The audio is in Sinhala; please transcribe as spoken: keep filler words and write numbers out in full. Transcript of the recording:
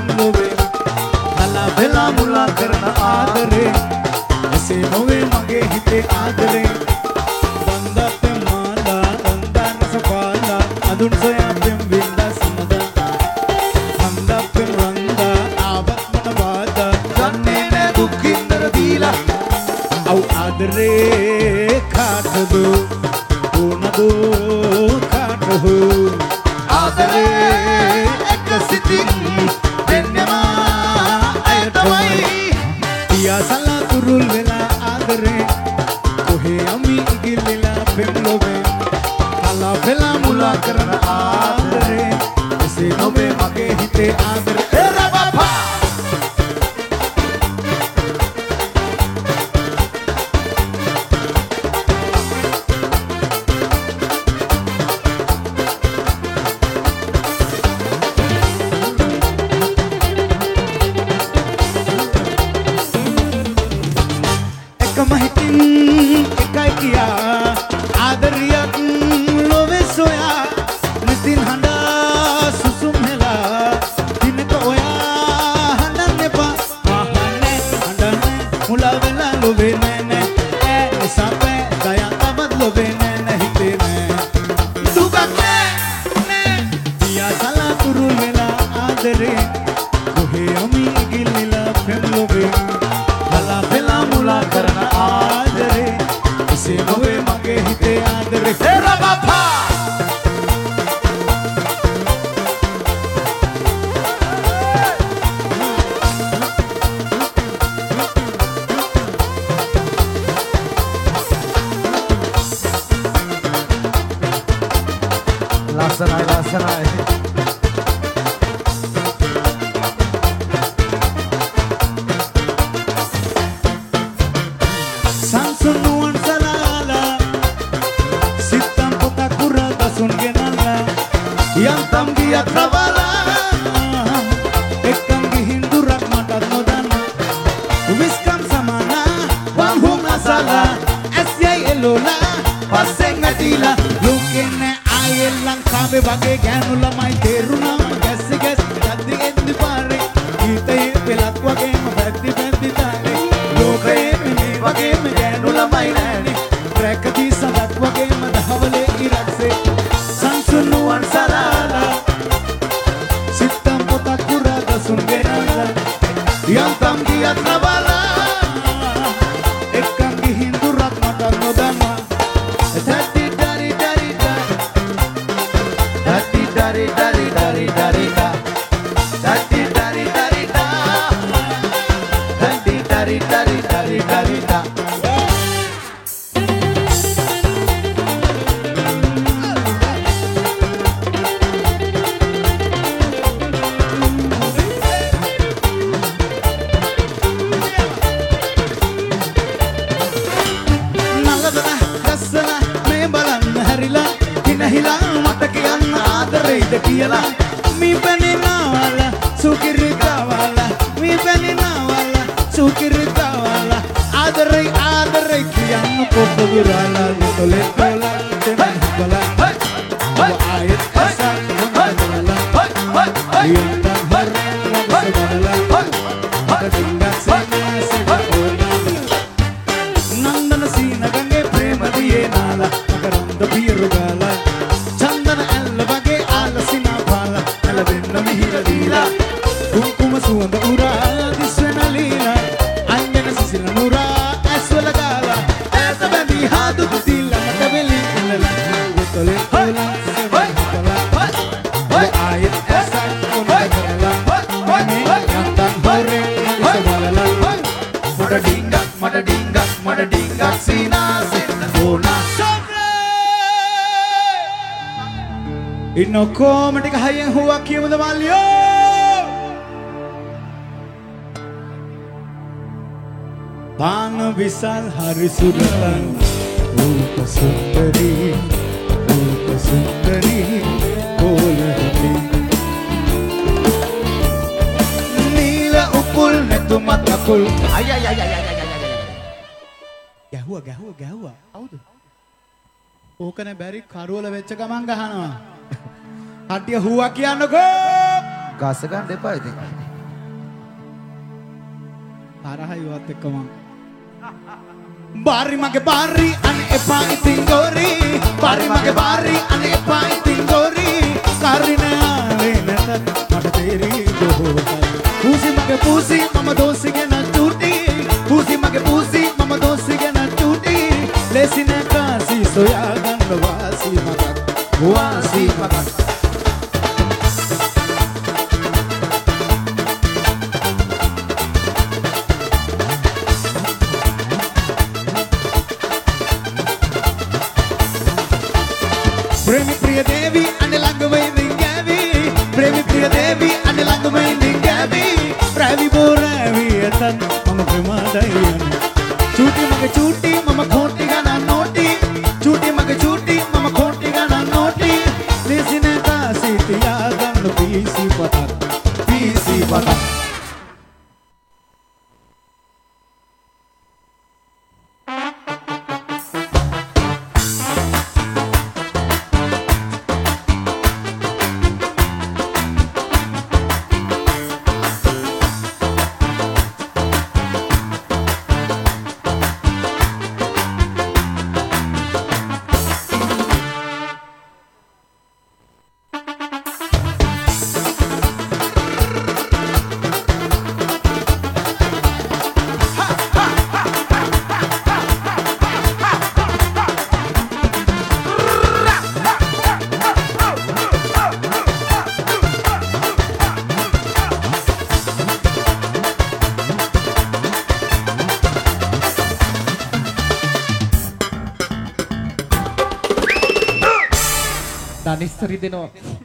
පෙම්ලොවේ නලා වෙලා මුලා කරන ආදරේ එසේ නොවේ මගේ හිතේ ආදරේ වන්දා පෙම්මාලා වන්දා නසපාලා අඳුන් සොයා පෙම් වින්දා සමදා වන්දා පෙම් වන්දා ආවත් මන වාදා ගන්නේ නෑ දුක් ඉන්දර දීලා අව් ආදරේ කාටද ඕනදෝ කාටද ආදරේ එක සිතින් දෙන්නවා අයටමයි පියා සලතුරුල් වෙලා ආදරේ කොහේ යමි ඉගිල්ලලා පෙම්ලොවේ කලා වෙලා මුලා කරන ආදරේ එසේ නොවේ මගේ හිතේ ආදරේ එරබපා ආදරියක් ලොවේ සොයා නිතින් හඬා සුසුම් හෙලා දිනක ඔයා හඬන්න එපා මහන්නේ හඬන්නේ මුලා වෙලා ලොවේ නෑ නෑ ඈ නිසා පෑ දයන් තමත් ලොවේ නෑ නෑ හිතේ නෑ දුකක් නෑ නෑ පියා සලතුරු වෙලා ආදරේ කොහේ යමි ඉගිල්ලලා පෙම්ලොවේ කලා වෙලා මුලා කරන ආදරේ එසේ නොවේ මගේ හිතේ ආදරේ එරබපා ලස්සනයි ලස්සනයි සංසුනුවන් සලාලා සිත්තම් පොතක් කුරා දසුන් ගෙනල්ලා යන්තම් ගියත් රවලා එක්කම් ගිහින් දුරක් මටත් නොදන්න විස්කම් සමානා වම් හුම් නසලා ඇස්යයි එලෝලා පස්සෙන් ඇතිලා ලෝකෙන් නෑ ආයේ ලංකාවේ වගේ ගෑනු ළමයි තේරුණාම ගැස්සි ගැස්සි යද්දි එද්දි පාරේ ගීතයේ පෙලක් වගේම පැද්දි පැද්දි තාලේ ලෝකයේ මේ වගේම ගෑනු ළමයි නෑනේ රැකදී සඳක් වගේම දහවලේ ඉරක්සේ සංසුනුවන් සලාලා සිත්තම් පොතක් කුරා දසුන් ගෙනල්ලා යන්තම් ගියත් නවලා එක්කම් ගිහින් දුරක් මට නොදන්නා තටි ඩරි ඩරි තටි ඩරි ඩරි ඩරි ඩරි තටි ඩරි ඩරි තටි ඩරි ඩරි ඩරි ඩරි කියලා මී පැනිනවල සුකිරිතවල මී පැනිනවල සුකිරිතවල ආදරේ ආදරේ කියන්න පොත දුරලා තොලේ තොලා දෙමන් බලා ආයෙත් අසක් මොනවලා යන්තම් හරෙන් මොනවලා ඩිංගක් නන්දන සීන ගංගේ ප්‍රේම දියේ නාලා මකරන්ද පියරු ගාලා චන්දන ඇල්ල වගේ ආලසිනා පාලා ඇලවෙන්න මිහිර දීලා කුංකුම සුවඳ උරා දිස්වෙන ලීලා අන්දන සිසිල නුරා ඇස්වල ගාලා ඈත බැඳී හාදු දුතිලා මට වෙලි ඉන්නලා උතලේ තෝලා සෙවලා ආයෙත් ඇසක් කොනලා මනේ යන්තම් හොරේ ඉසවලලා මට ඩිංගක් මට ඩිංගක් මට ඩිංගක් සීනා සෙන්න ඕනා ඉන්න ඔක්කොම ටික හයියෙන් හුවක් කියමුද මල්ලියෝ පාන විසල් හරි සුරතන් රූප සුන්දරී රූප සුන්දරී කොලහති නීල උපුල් නැතු මත කුල් අය අය අය අය අය ගැහුවා ගැහුවා ගැහුවා අවුද ඕකනේ බැරි කරවල වෙච්ච ගමන් ගහනවා කට්ටිය හුවා කියන්නකෝ ගස ගන්න එපා ඉතින් තරහයිවත් එක්කම Bari mage bari ane epa itin gori Bari mage bari ane epa itin gori Karine aave natat mata teri dohota Pusi mage pusi mama dosi ge na chuti Pusi mage pusi mama dosi ge na chuti Lesine kasi soya ganna wasi matak wasi matak Premi Priya Devi ane langmai ningavi Premi Priya Devi ane langmai ningavi Ravi bo ravi atan mama prema dayani Chuti mage chuti mama khoti gana noti Chuti mage chuti mama khoti gana noti Lesine ka sitiya gannu pisi patak pisi patak Danis rideno